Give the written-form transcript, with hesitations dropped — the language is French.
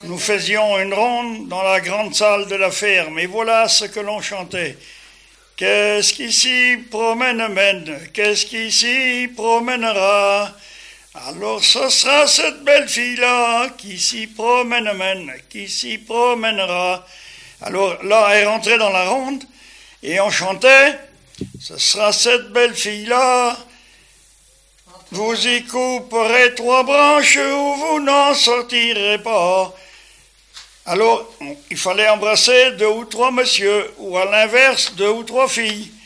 nous faisions une ronde dans la grande salle de la ferme, et voilà ce que l'on chantait. Qu'est-ce qui s'y promène mène, qu'est-ce qui s'y promènera? Alors ce sera cette belle fille-là qui s'y promène mène, qui s'y promènera. Alors là, elle rentrait dans la ronde, et on chantait, ce sera cette belle fille-là. Vous y couperez 3 branches ou vous n'en sortirez pas. Alors, il fallait embrasser 2 ou 3 messieurs, ou à l'inverse, 2 ou 3 filles.